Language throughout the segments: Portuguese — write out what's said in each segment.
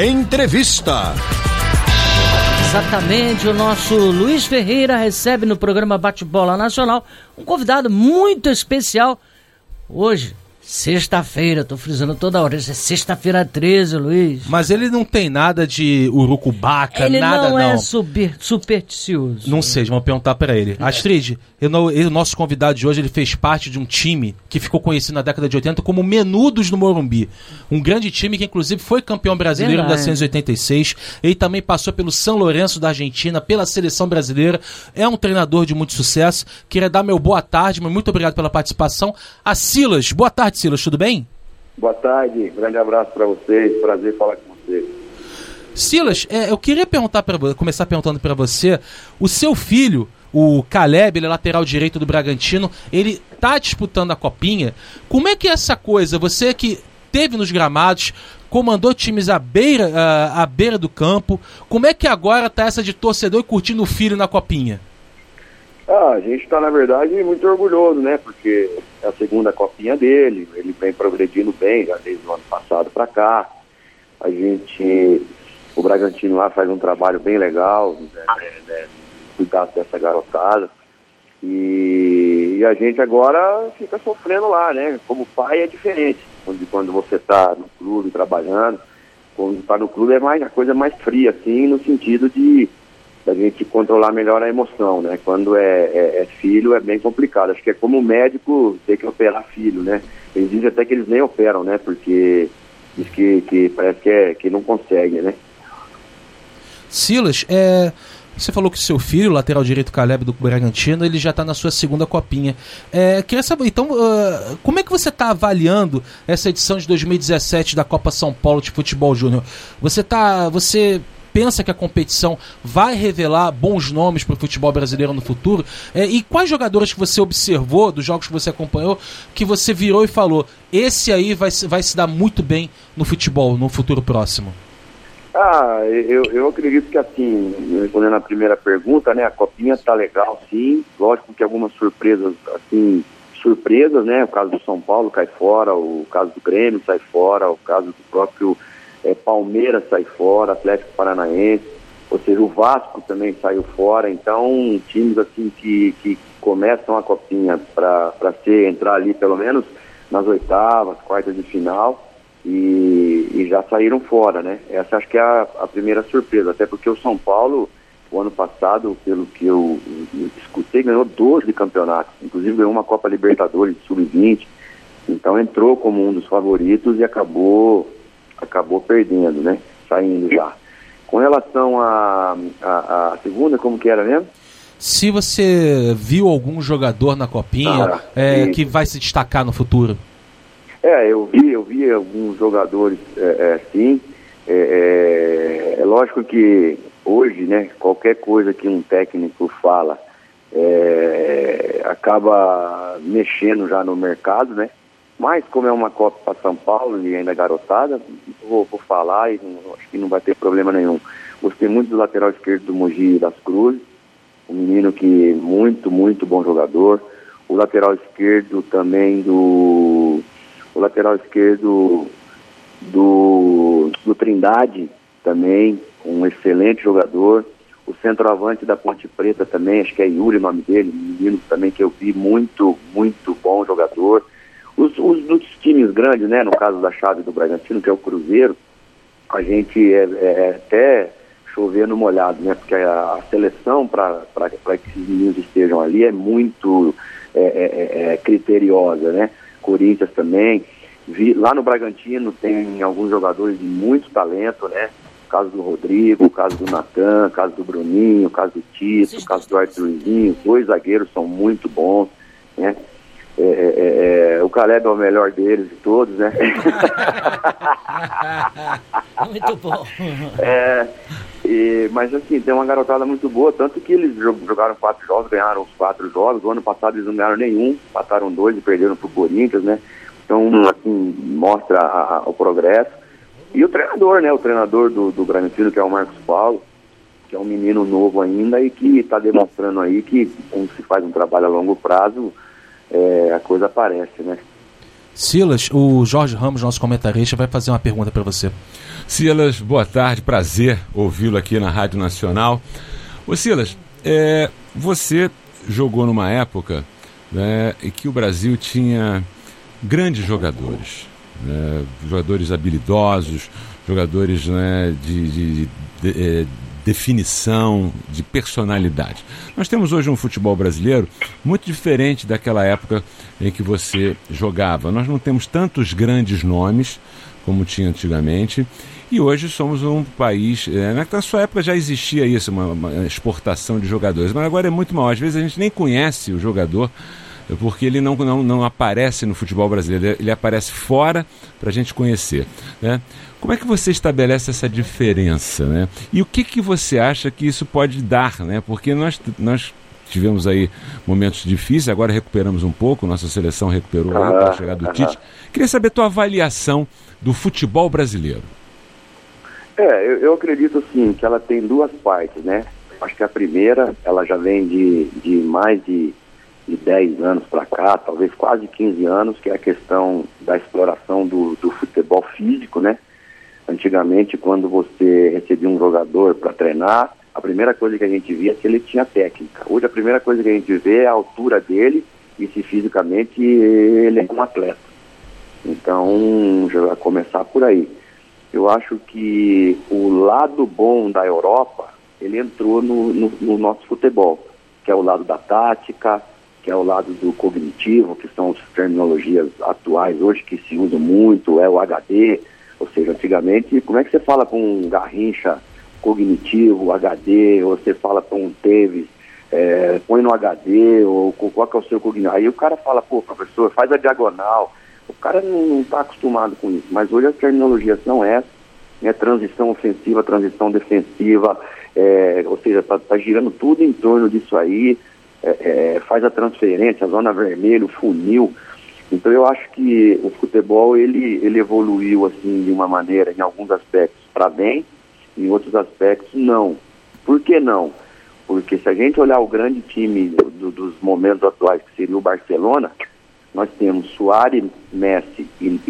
Entrevista. Exatamente, o nosso Luiz Ferreira recebe no programa Bate-Bola Nacional um convidado muito especial. Hoje, sexta-feira, tô frisando toda hora, isso é sexta-feira 13, Luiz. Mas ele não tem nada de urucubaca, ele nada não. Ele não é supersticioso. Não sei, vamos perguntar pra ele. Astrid, o nosso convidado de hoje, ele fez parte de um time que ficou conhecido na década de 80 como Menudos no Morumbi. Um grande time que inclusive foi campeão brasileiro em 1986. Ele também passou pelo São Lourenço da Argentina, pela seleção brasileira. É um treinador de muito sucesso. Queria dar meu boa tarde, mas muito obrigado pela participação. A Silas, boa tarde, Silas, tudo bem? Boa tarde, grande abraço para vocês, prazer falar com vocês. Silas, eu queria começar perguntando para você, o seu filho, o Caleb, ele é lateral direito do Bragantino, ele tá disputando a Copinha. Como é que é essa coisa? Você que teve nos gramados, comandou times à beira do campo, como é que agora tá essa de torcedor e curtindo o filho na Copinha? A gente está, na verdade, muito orgulhoso, né? Porque é a segunda Copinha dele, ele vem progredindo bem, já desde o ano passado para cá. O Bragantino lá faz um trabalho bem legal, cuidado dessa garotada. E a gente agora fica sofrendo lá, né? Como pai é diferente. Quando você está no clube trabalhando, quando está no clube a coisa é mais fria, assim, no sentido de da gente controlar melhor a emoção, né? Quando é filho é bem complicado. Acho que é como o médico ter que operar filho, né? Eles dizem até que eles nem operam, né? Porque diz que parece que não conseguem, né? Silas, você falou que o seu filho, o lateral direito Caleb do Bragantino, ele já está na sua segunda Copinha. Queria saber, então, como é que você está avaliando essa edição de 2017 da Copa São Paulo de Futebol Júnior? Você pensa que a competição vai revelar bons nomes para o futebol brasileiro no futuro? E quais jogadores que você observou, dos jogos que você acompanhou, que você virou e falou, esse aí vai se dar muito bem no futebol, no futuro próximo? Eu acredito que, assim, respondendo a primeira pergunta, né, a Copinha tá legal, sim. Lógico que algumas surpresas, né, o caso do São Paulo cai fora, o caso do Grêmio sai fora, o caso do próprio Palmeiras sai fora, Atlético Paranaense, ou seja, o Vasco também saiu fora. Então, times assim que começam a Copinha para entrar ali pelo menos nas oitavas, quartas de final, e já saíram fora, né? Essa acho que é a primeira surpresa, até porque o São Paulo, o ano passado, pelo que eu escutei, ganhou 12 campeonatos, inclusive ganhou uma Copa Libertadores Sub-20, então entrou como um dos favoritos e acabou perdendo, né? Saindo já. Com relação à segunda, como que era mesmo? Se você viu algum jogador na Copinha que vai se destacar no futuro? Eu vi alguns jogadores, sim. É lógico que hoje, né, qualquer coisa que um técnico fala acaba mexendo já no mercado, né? Mas como é uma Copa para São Paulo e ainda garotada, vou falar e acho que não vai ter problema nenhum. Gostei muito do lateral esquerdo do Mogi das Cruzes, um menino que muito, muito bom jogador. O lateral esquerdo também do Trindade, também um excelente jogador. O centroavante da Ponte Preta também, acho que é Yuri o nome dele, um menino também que eu vi muito, muito bom jogador. Os times grandes, né, no caso da chave do Bragantino, que é o Cruzeiro, a gente até chover no molhado, né, porque a seleção para que esses meninos estejam ali é muito criteriosa, né. Corinthians também, lá no Bragantino tem alguns jogadores de muito talento, né, o caso do Rodrigo, o caso do Natan, o caso do Bruninho, o caso do Tito, o caso do Arthurzinho, 2 zagueiros são muito bons, né. O Caleb é o melhor deles de todos, né? Muito bom. Mas assim, tem uma garotada muito boa, tanto que eles jogaram 4 jogos, ganharam os 4 jogos. O ano passado eles não ganharam nenhum, empataram 2 e perderam pro Corinthians, né? Então, assim, mostra o progresso. E o treinador, né? O treinador do Bragantino, que é o Marcos Paulo, que é um menino novo ainda e que está demonstrando aí que, quando se faz um trabalho a longo prazo, a coisa aparece, né? Silas, o Jorge Ramos, nosso comentarista, vai fazer uma pergunta para você. Silas, boa tarde, prazer ouvi-lo aqui na Rádio Nacional. Ô Silas, você jogou numa época, né, em que o Brasil tinha grandes jogadores, né, jogadores habilidosos, jogadores, né, de definição, de personalidade. Nós temos hoje um futebol brasileiro muito diferente daquela época em que você jogava. Nós não temos tantos grandes nomes como tinha antigamente, e hoje somos um país... na sua época já existia isso, uma exportação de jogadores, mas agora é muito mal. Às vezes a gente nem conhece o jogador, porque ele não aparece no futebol brasileiro, ele aparece fora para a gente conhecer, né? Como é que você estabelece essa diferença, né? E o que você acha que isso pode dar, né? Porque nós tivemos aí momentos difíceis, agora recuperamos um pouco, nossa seleção recuperou para a chegada do Tite. Queria saber a tua avaliação do futebol brasileiro. Eu acredito assim, que ela tem duas partes, né? Acho que a primeira, ela já vem de mais de 10 anos para cá, talvez quase 15 anos, que é a questão da exploração do futebol físico, né? Antigamente, quando você recebia um jogador para treinar, a primeira coisa que a gente via é se ele tinha técnica. Hoje a primeira coisa que a gente vê é a altura dele e se fisicamente ele é um atleta. Então, já vai começar por aí. Eu acho que o lado bom da Europa, ele entrou no nosso futebol, que é o lado da tática, que é o lado do cognitivo, que são as terminologias atuais hoje que se usam muito, é o HD, ou seja, antigamente, como é que você fala com um Garrincha cognitivo, HD, ou você fala com um Tevez, põe no HD, ou qual que é o seu cognitivo? Aí o cara fala, pô, professor, faz a diagonal. O cara não está acostumado com isso, mas hoje as terminologias são essas, né? Transição ofensiva, transição defensiva, ou seja, está girando tudo em torno disso aí, faz a transferência, a zona vermelha, o funil. Então eu acho que o futebol ele evoluiu assim de uma maneira, em alguns aspectos, para bem, em outros aspectos não. Por que não? Porque se a gente olhar o grande time dos momentos atuais, que seria o Barcelona, nós temos Suárez, Messi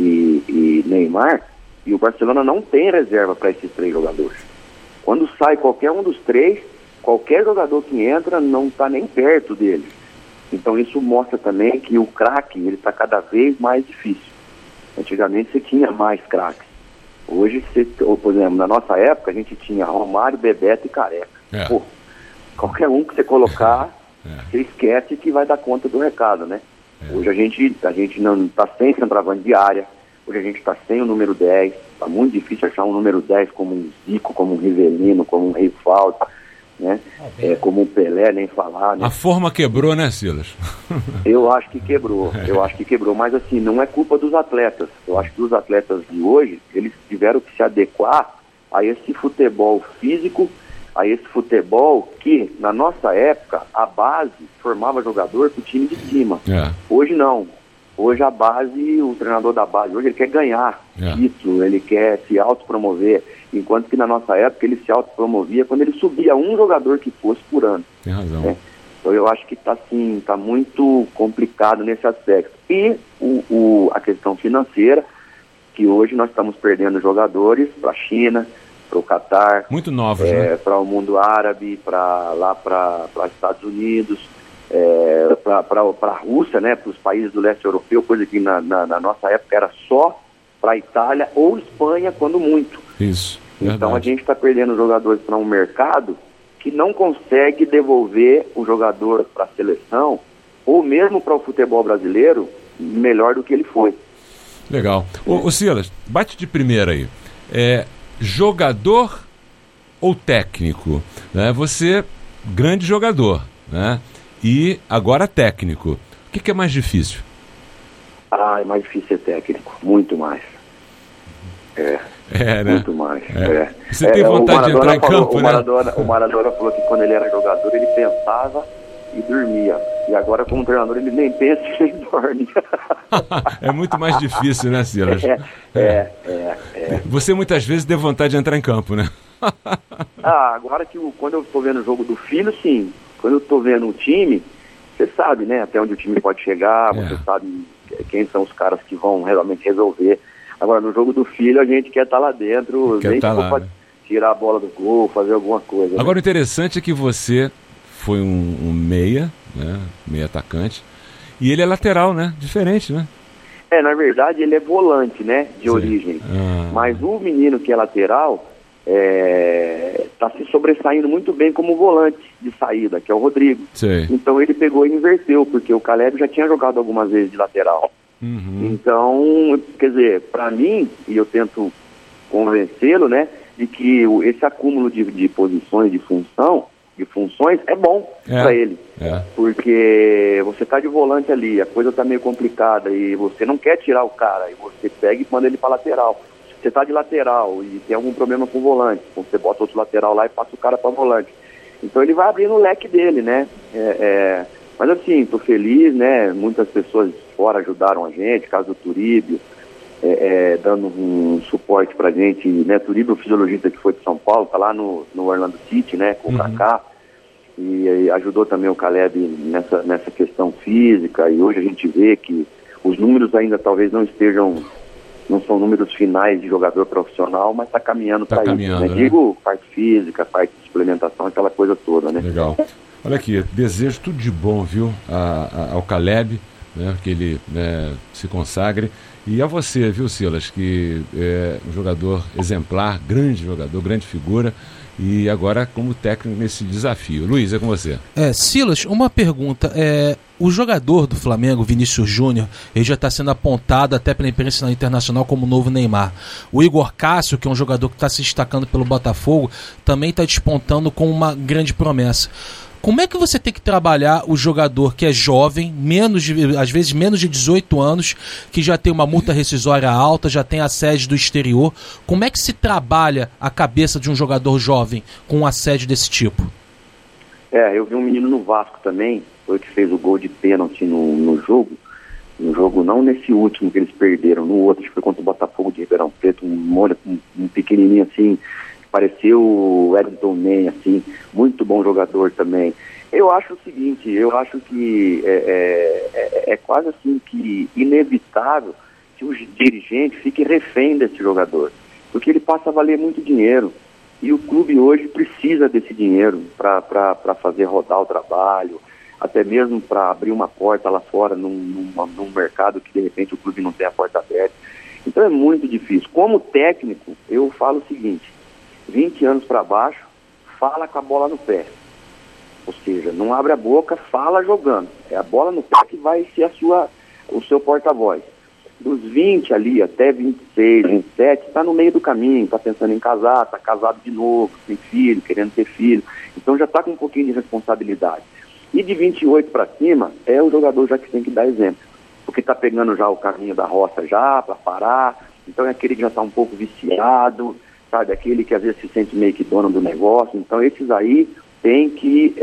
e Neymar, e o Barcelona não tem reserva para esses três jogadores. Quando sai qualquer um dos três, qualquer jogador que entra não está nem perto deles. Então isso mostra também que o craque ele está cada vez mais difícil. Antigamente você tinha mais craques. Hoje, por exemplo, na nossa época a gente tinha Romário, Bebeto e Careca. Pô, qualquer um que você colocar, você esquece que vai dar conta do recado, né? Hoje a gente não está sem centroavante de área, hoje a gente está sem o número 10, está muito difícil achar um número 10 como um Zico, como um Rivelino, como um Rivaldo, né? Como um Pelé, nem falar, né? A forma quebrou, né, Silas? Eu acho que quebrou, mas assim, não é culpa dos atletas. Eu acho que os atletas de hoje, eles tiveram que se adequar a esse futebol físico, a esse futebol que, na nossa época, a base formava jogador para o time de cima. Hoje não. Hoje a base, o treinador da base, hoje ele quer ganhar título, ele quer se autopromover, enquanto que na nossa época ele se autopromovia quando ele subia um jogador que fosse por ano. Tem razão. Né? Então eu acho que está muito complicado nesse aspecto. E a questão financeira, que hoje nós estamos perdendo jogadores para a China, para o Catar, muito novos, né? Para o mundo árabe, para Estados Unidos, para a Rússia, né? Para os países do leste europeu, coisa que na nossa época era só para a Itália ou Espanha, quando muito. Isso. Então verdade. A gente está perdendo jogadores para um mercado que não consegue devolver o jogador para a seleção ou mesmo para o futebol brasileiro melhor do que ele foi. Legal. Ô Silas, bate de primeira aí. Jogador ou técnico? Né? Você, grande jogador, né? E agora técnico. O que é mais difícil? É mais difícil ser técnico, muito mais. Né? Muito mais. Você tem vontade de entrar em campo, né? O Maradona falou que quando ele era jogador ele pensava e dormia. E agora como treinador ele nem pensa e nem dorme. É muito mais difícil, né, Silas? Você muitas vezes tem vontade de entrar em campo, né? Agora que quando eu estou vendo o jogo do filho, sim. Quando eu estou vendo o time, você sabe, né? Até onde o time pode chegar, você sabe quem são os caras que vão realmente resolver. Agora, no jogo do filho, a gente quer estar lá dentro, nem se for pra tirar a bola do gol, fazer alguma coisa. Agora, o interessante é que você foi um meia, né? Meia atacante, e ele é lateral, né? Diferente, né? Na verdade, ele é volante, né? De origem. Mas o menino que é lateral está se sobressaindo muito bem como volante de saída, que é o Rodrigo. Sim. Então ele pegou e inverteu, porque o Caleb já tinha jogado algumas vezes de lateral. Então, quer dizer, para mim, e eu tento convencê-lo, né, de que esse acúmulo de posições, de funções é bom para ele. Porque você tá de volante ali, a coisa tá meio complicada e você não quer tirar o cara, e você pega e manda ele para lateral. Você tá de lateral e tem algum problema com o volante, você bota outro lateral lá e passa o cara para volante. Então ele vai abrindo o leque dele, né? Mas assim, tô feliz, né? Muitas pessoas fora ajudaram a gente, caso do Turíbio, dando um suporte pra gente, né? Turíbio, o fisiologista que foi de São Paulo, tá lá no Orlando City, né? Com o Kaká, e ajudou também o Caleb nessa questão física, e hoje a gente vê que os números ainda talvez não são números finais de jogador profissional, mas tá caminhando para isso, né? Digo, parte física, parte de suplementação, aquela coisa toda, né? Legal. Olha aqui, desejo tudo de bom, viu, ao Caleb, né, que ele se consagre, e a você, viu, Silas, que é um jogador exemplar, grande jogador, grande figura, e agora como técnico nesse desafio. Luiz, é com você. Silas, uma pergunta. O jogador do Flamengo, Vinícius Júnior, ele já está sendo apontado até pela imprensa internacional como o novo Neymar. O Igor Cássio, que é um jogador que está se destacando pelo Botafogo, também está despontando como uma grande promessa. Como é que você tem que trabalhar o jogador que é jovem, às vezes menos de 18 anos, que já tem uma multa rescisória alta, já tem assédio do exterior? Como é que se trabalha a cabeça de um jogador jovem com um assédio desse tipo? Eu vi um menino no Vasco também, foi o que fez o gol de pênalti no jogo. No jogo, não nesse último que eles perderam, no outro, que foi contra o Botafogo de Ribeirão Preto, um pequenininho assim, pareceu o Wellington Man, assim, muito bom jogador também. Eu acho o seguinte, eu acho que é quase assim que inevitável que o dirigente fique refém desse jogador, porque ele passa a valer muito dinheiro, e o clube hoje precisa desse dinheiro para fazer rodar o trabalho, até mesmo para abrir uma porta lá fora num mercado que de repente o clube não tem a porta aberta. Então é muito difícil. Como técnico, eu falo o seguinte: 20 anos para baixo, fala com a bola no pé. Ou seja, não abre a boca, fala jogando. É a bola no pé que vai ser o seu porta-voz. Dos 20 ali até 26, 27, está no meio do caminho, está pensando em casar, está casado de novo, tem filho, querendo ter filho. Então já está com um pouquinho de responsabilidade. E de 28 para cima, é o jogador já que tem que dar exemplo. Porque está pegando já o caminho da roça já, para parar. Então é aquele que já está um pouco viciado, sabe, aquele que às vezes se sente meio que dono do negócio. Então esses aí tem que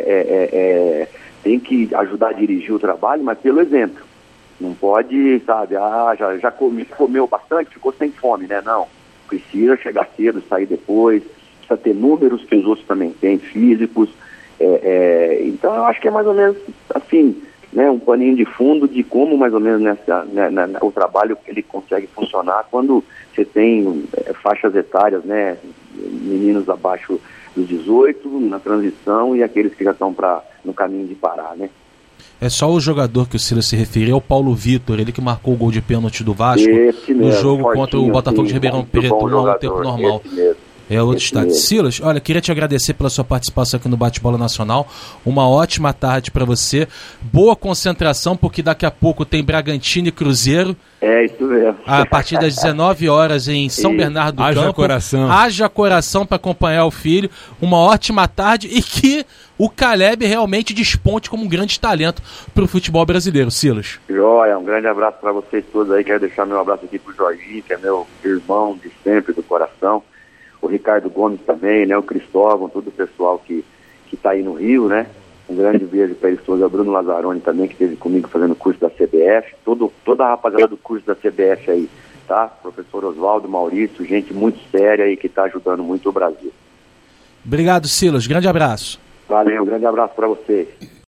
ajudar a dirigir o trabalho, mas pelo exemplo. Não pode, sabe, já comeu bastante, ficou sem fome, né? Não, precisa chegar cedo, sair depois, precisa ter números que os outros também têm, físicos. Então eu acho que é mais ou menos assim, né, um paninho de fundo de como mais ou menos o trabalho ele consegue funcionar quando você tem faixas etárias, né, meninos abaixo dos 18, na transição, e aqueles que já estão no caminho de parar, né? É só o jogador que o Silas se referiu, é o Paulo Vitor, ele que marcou o gol de pênalti do Vasco no jogo contra o Botafogo de Ribeirão Preto no tempo normal. É outro estádio. Silas, olha, queria te agradecer pela sua participação aqui no Bate-Bola Nacional. Uma ótima tarde para você. Boa concentração, porque daqui a pouco tem Bragantino e Cruzeiro. É, isso mesmo. A partir das 19 horas em São Bernardo do Campo. Haja coração. Haja coração para acompanhar o filho. Uma ótima tarde e que o Caleb realmente desponte como um grande talento para o futebol brasileiro. Silas. Joia, um grande abraço para vocês todos aí. Quero deixar meu abraço aqui pro Jorginho, que é meu irmão de sempre, do coração. O Ricardo Gomes também, né? O Cristóvão, todo o pessoal que está aí no Rio, né? Um grande beijo para eles todos. O Bruno Lazzaroni também, que esteve comigo fazendo curso da CBF. Toda a rapaziada do curso da CBF aí, tá? Professor Oswaldo, Maurício, gente muito séria aí que está ajudando muito o Brasil. Obrigado, Silas. Grande abraço. Valeu, grande abraço para vocês.